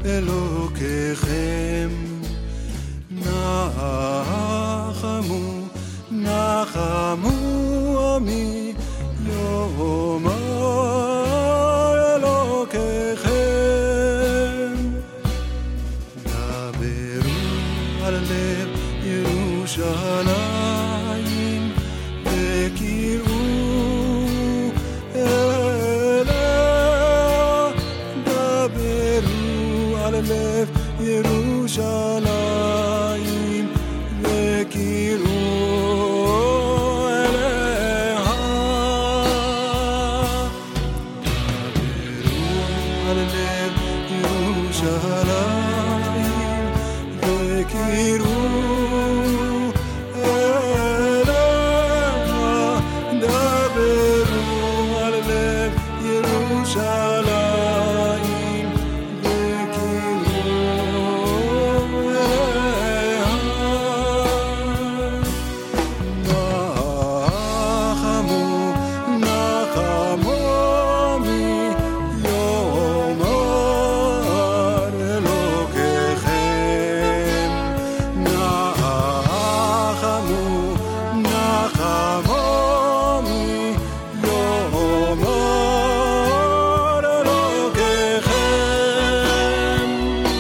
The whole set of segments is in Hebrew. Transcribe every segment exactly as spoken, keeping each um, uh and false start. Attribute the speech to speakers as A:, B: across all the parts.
A: אלוקיכם. נחמו, נחמו עמי, יאמר אלוקיכם. דברו על לב ירושלים, וקראו אליה. דברו על לב ירושלים, וקראו אליה. דברו על לב ירושלים, וקראו אליה. דברו על לב ירושלים, וקראו אליה. נחמו, נחמו עמי, יאמר אלוקיכם. נחמו, נחמו עמי, יאמר אלוקיכם.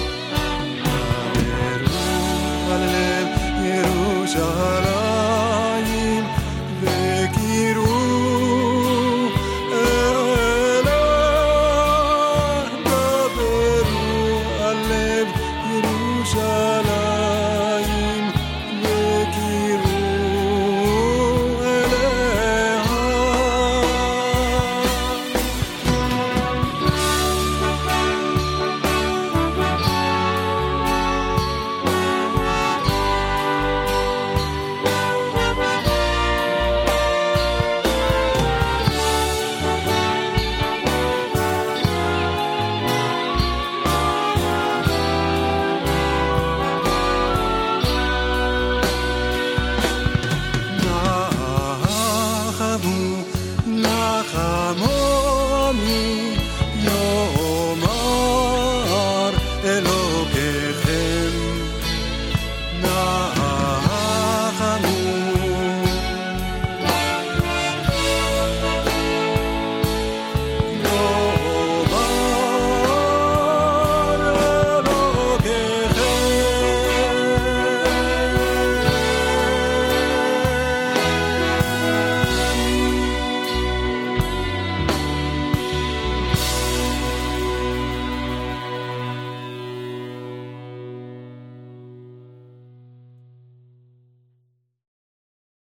A: דברו על לב ירושלים, וקראו אליה. דברו על לב ירושלים, וקראו אליה. נחמו, נחמו עמי, יאמר אלוקיכם.